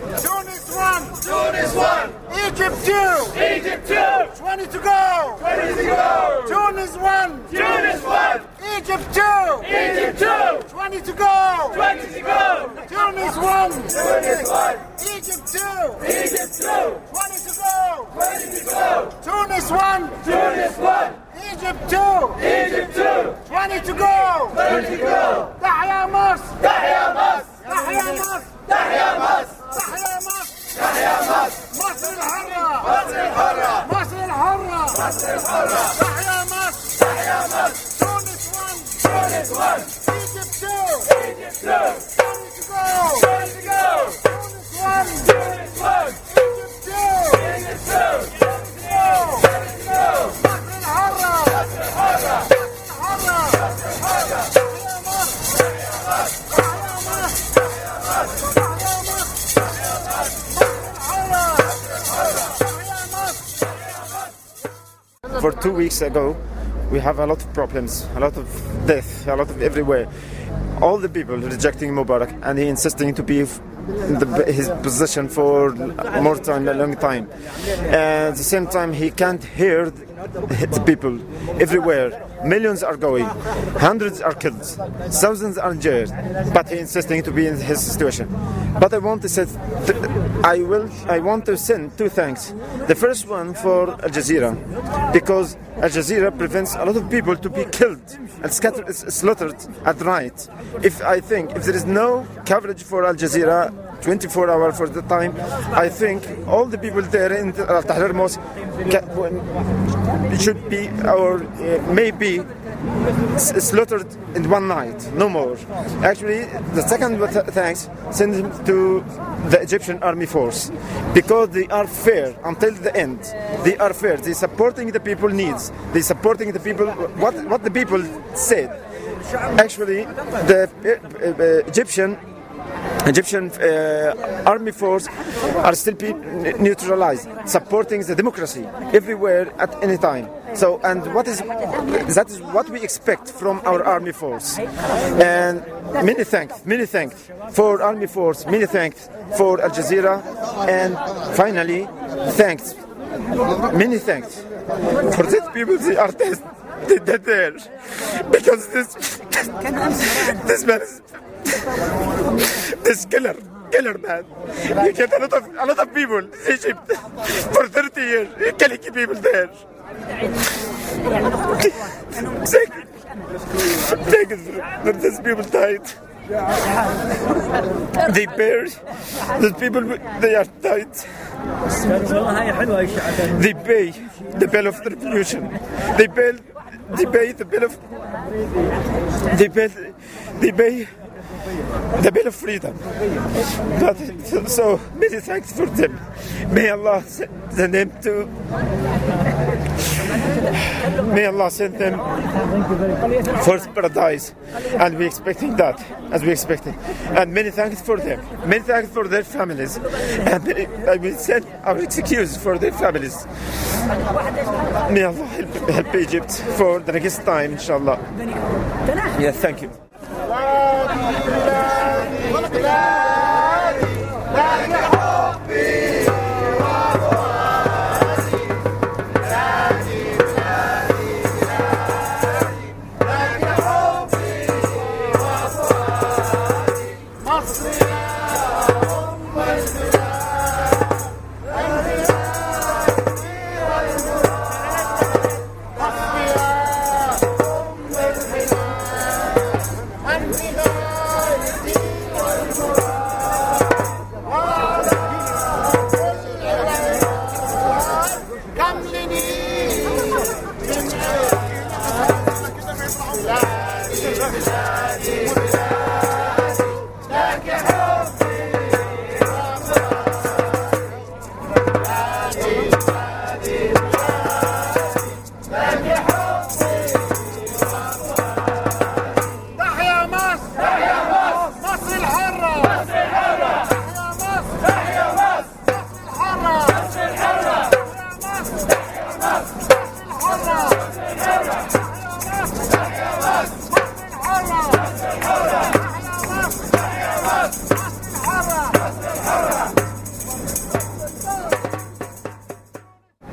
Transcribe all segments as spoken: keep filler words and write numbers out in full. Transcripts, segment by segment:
Tunis one. Tunis one. Egypt two. Egypt two. twenty to go. twenty to go. Tunis one. Tunis one. Egypt two. Egypt two. twenty to go. twenty to go. Tunis one. Tunis one. Egypt two. Egypt two. twenty to go. twenty to go. Tunis one. Tunis one. Egypt two. Egypt two. twenty to go. twenty to go. تحيا مصر. تحيا مصر. تحيا مصر. تحيا مصر. تحيا مصر. تحيا مصر. مصر الحرة. مصر الحرة. مصر الحرة. مصر الحرة. تحيا مصر. تحيا مصر. تونس one. تونس one. Egypt two. Egypt two. twenty to go. twenty to go. Tunis one. Tunis one. Egypt two. Egypt two. twenty to go. twenty to go. مصر الحرة. مصر الحرة. الحرة. مصر الحرة. تحيا مصر. تحيا مصر. تحيا مصر. تحيا مصر. تحيا مصر. تحيا مصر. For two weeks ago, we have a lot of problems, a lot of death, a lot of everywhere. All the people rejecting Mubarak, and he insisting to be in the, his position for more time, a long time. And at the same time, he can't hear the people everywhere. Millions are going, hundreds are killed, thousands are in jail, but he insisting to be in his situation. But I want to say, I will, I want to send two thanks. The first one for Al Jazeera, because Al Jazeera prevents a lot of people to be killed and scattered, slaughtered at night. If I think if there is no coverage for Al Jazeera twenty-four hours for the time, I think all the people there in Al Tahrir Mosque should be or uh, maybe slaughtered in one night, no more. Actually, the second thanks send him to the Egyptian Army Force, because they are fair until the end. They are fair. They supporting the people needs. They supporting the people what what the people said. Actually, the uh, uh, Egyptian Egyptian uh, army force are still be neutralized, supporting the democracy everywhere at any time. So, and what is that is what we expect from our army force. And many thanks, many thanks for army force, many thanks for Al Jazeera, and finally, thanks, many thanks for these people. They are dead, dead there because this this man is. This killer, killer man. You get a lot of a lot of people in Egypt for thirty years, killing people there. Thank you. Thank you that these people died. They buried these people. They are died. They pay the bill of the revolution. They pay. They pay the bill of. They pay. They pay. The bill of freedom. But, so many thanks for them. May Allah send them to. May Allah send them first paradise, and we expecting that, as we expected. And many thanks for them. Many thanks for their families, and I will send our excuse for their families. May Allah help, help Egypt for the next time, inshallah. Yeah, thank you. And we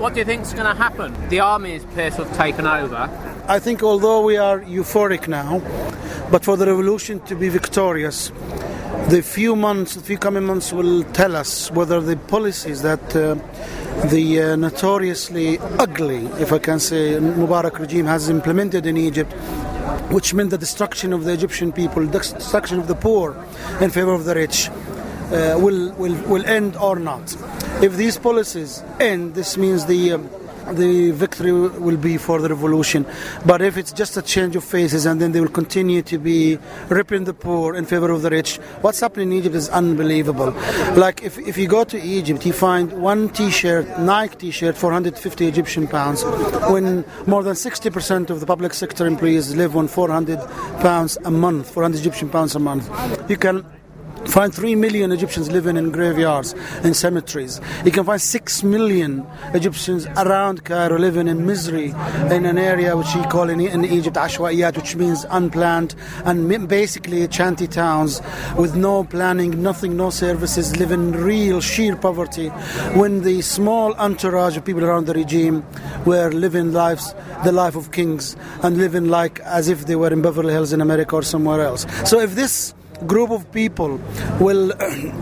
what do you think is going to happen? The army appears to have taken over. I think although we are euphoric now, but for the revolution to be victorious, the few months, the few coming months will tell us whether the policies that uh, the uh, notoriously ugly, if I can say, Mubarak regime has implemented in Egypt, which meant the destruction of the Egyptian people, the destruction of the poor in favor of the rich, uh, will, will, will end or not. If these policies end, this means the um, the victory will be for the revolution. But if it's just a change of faces and then they will continue to be ripping the poor in favor of the rich, what's happening in Egypt is unbelievable. Like if, if you go to Egypt, you find one t-shirt, Nike t-shirt, four hundred fifty Egyptian pounds, when more than sixty percent of the public sector employees live on four hundred pounds a month, four hundred Egyptian pounds a month. You can find three million Egyptians living in graveyards and cemeteries. You can find six million Egyptians around Cairo living in misery in an area which you call in, in Egypt Ashwaiyat, which means unplanned, and basically shanty towns with no planning, nothing, no services, live in real sheer poverty, when the small entourage of people around the regime were living lives, the life of kings, and living like as if they were in Beverly Hills in America or somewhere else. So if this group of people will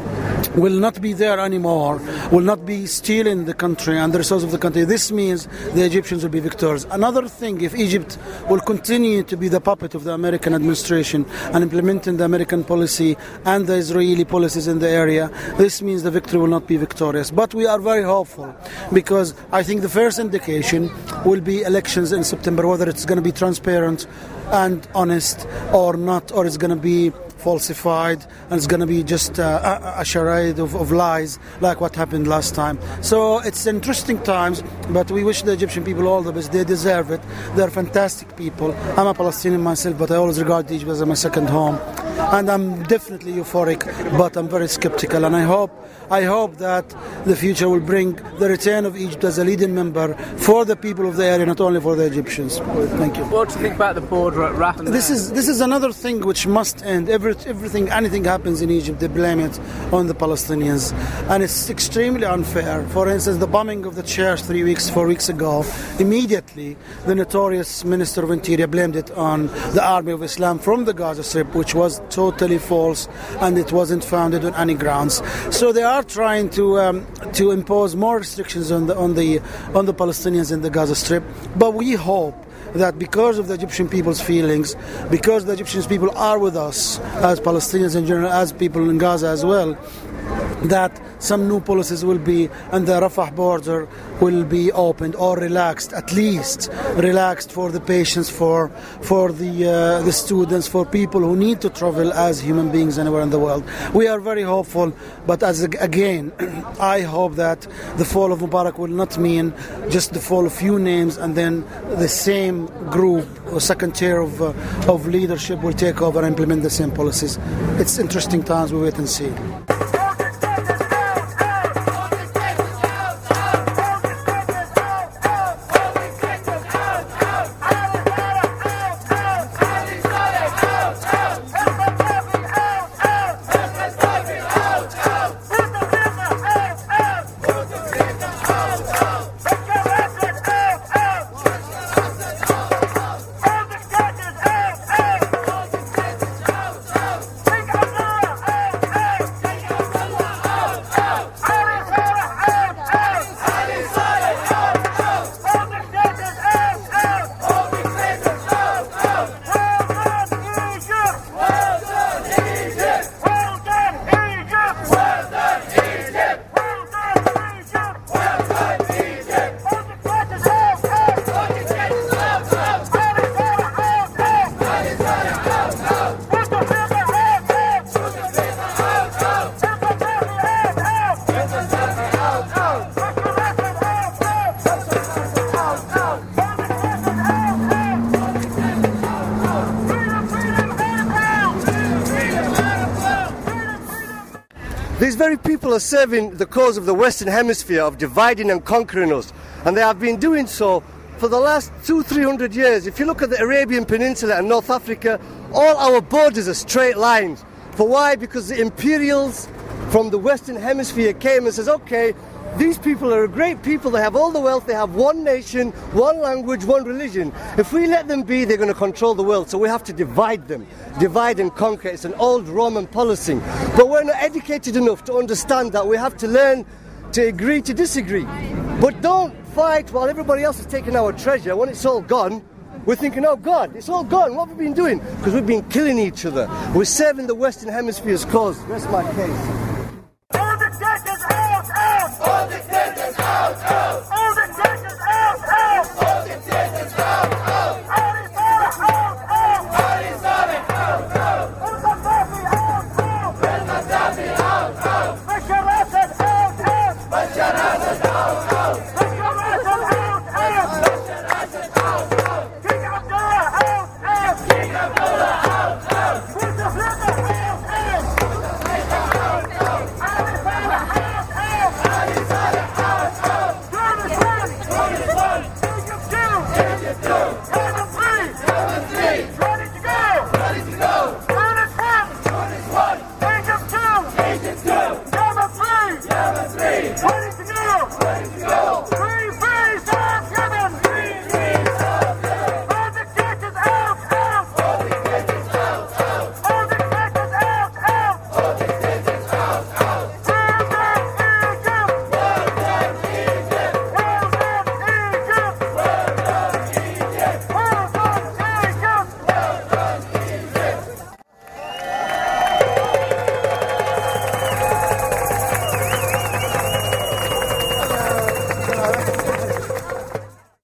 will not be there anymore, will not be stealing the country and the resources of the country, this means the Egyptians will be victors. Another thing, if Egypt will continue to be the puppet of the American administration and implementing the American policy and the Israeli policies in the area, this means the victory will not be victorious. But we are very hopeful, because I think the first indication will be elections in September, whether it's going to be transparent and honest or not, or it's going to be falsified and it's going to be just uh, a, a charade of, of lies like what happened last time. So it's interesting times, but we wish the Egyptian people all the best. They deserve it. They're fantastic people. I'm a Palestinian myself, but I always regard Egypt as my second home. And I'm definitely euphoric, but I'm very skeptical. And I hope I hope that the future will bring the return of Egypt as a leading member for the people of the area, not only for the Egyptians. Thank you. What do you think about the border at Rafah? This is this is another thing which must end. Every, everything, anything happens in Egypt, they blame it on the Palestinians, and it's extremely unfair. For instance, the bombing of the church three weeks, four weeks ago, immediately the notorious Minister of Interior blamed it on the Army of Islam from the Gaza Strip, which was totally false, and it wasn't founded on any grounds. So they are trying to um, to impose more restrictions on the on the on the Palestinians in the Gaza Strip. But we hope that because of the Egyptian people's feelings, because the Egyptian people are with us as Palestinians in general, as people in Gaza as well, that some new policies will be, and the Rafah border will be opened or relaxed, at least relaxed for the patients, for for the uh, the students, for people who need to travel as human beings anywhere in the world. We are very hopeful, but as again, I hope that the fall of Mubarak will not mean just the fall of few names and then the same group or second tier of uh, of leadership will take over and implement the same policies. It's interesting times. We wait and see. These very people are serving the cause of the Western Hemisphere of dividing and conquering us, and they have been doing so for the last two, three hundred years. If you look at the Arabian Peninsula and North Africa, all our borders are straight lines. For why? Because the imperials from the Western Hemisphere came and says, okay, these people are a great people. They have all the wealth. They have one nation, one language, one religion. If we let them be, they're going to control the world. So we have to divide them, divide and conquer. It's an old Roman policy. But we're not educated enough to understand that. We have to learn to agree to disagree. But don't fight while everybody else is taking our treasure. When it's all gone, we're thinking, oh God, it's all gone. What have we been doing? Because we've been killing each other. We're serving the Western Hemisphere's cause. That's my case.